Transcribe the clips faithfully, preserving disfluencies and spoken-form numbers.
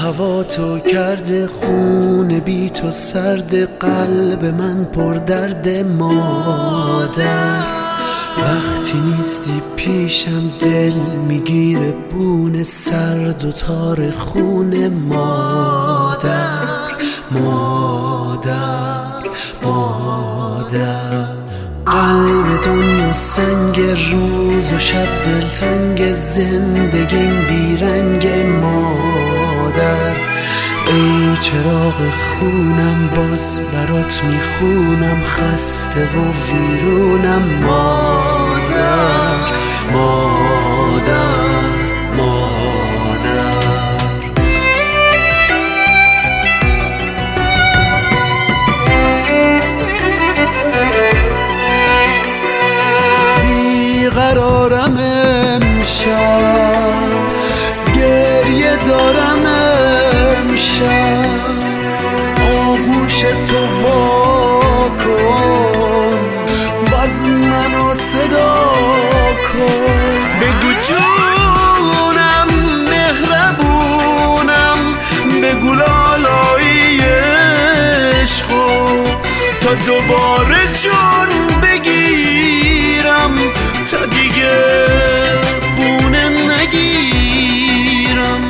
هوا تو کرده خون بی تو سرد، قلب من پر درد مادر. وقتی نیستی پیشم دل میگیره بون سرد و تار خون مادر. مادر مادر قلب دنیا سنگ، روز و شب دلتنگ، زندگیم بیرنگ مادر. ای چراغ خونم باز برات میخونم، خسته و ویرونم مادر. مادر مادر بیقرارم امشب، گریه دارم امشب، آغوش تو وا کن، باز منو صدا کن. بگو جونم مهربونم، بگو لالایی عشقو، تا دوباره جون بگیرم، تا دیگه بونه نگیرم.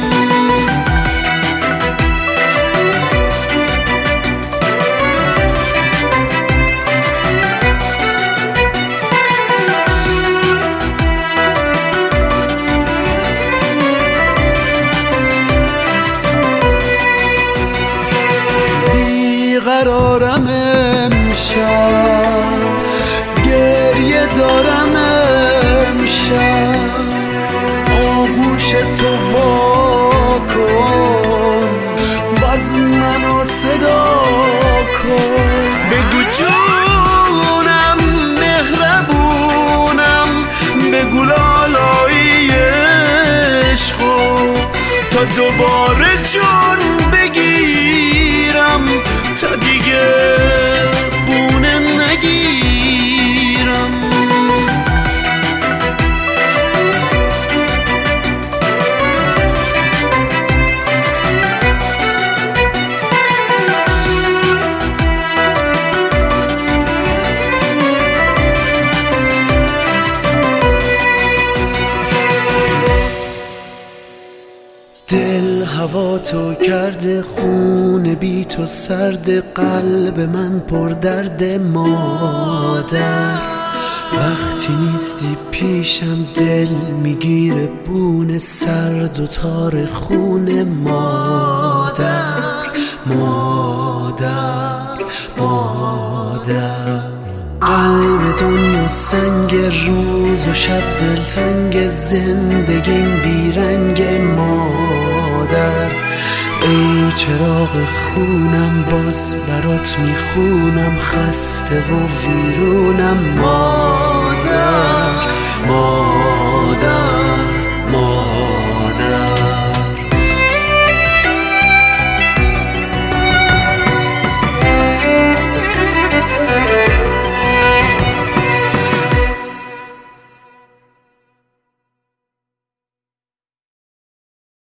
بیقرارم امشب، گریه دارم امشب، آغوش تو وا کن، باز منو صدا کن. بگو جونم مهربونم، بگو لالایی عشقو، تا دوباره جون بگیرم، تا دیگه بونه نگیرم. دل هوا تو کرده خون بی تو سرد، قلب من پر درد مادر. وقتی نیستی پیشم دل میگیره بون سرد و تار خون مادر. مادر مادر قلب دنیا سنگ، روز و شب دلتنگ، زندگیم بیرنگ مادر. ای چراغ خونم باز برات میخونم، خسته و ویرونم مادر. مادر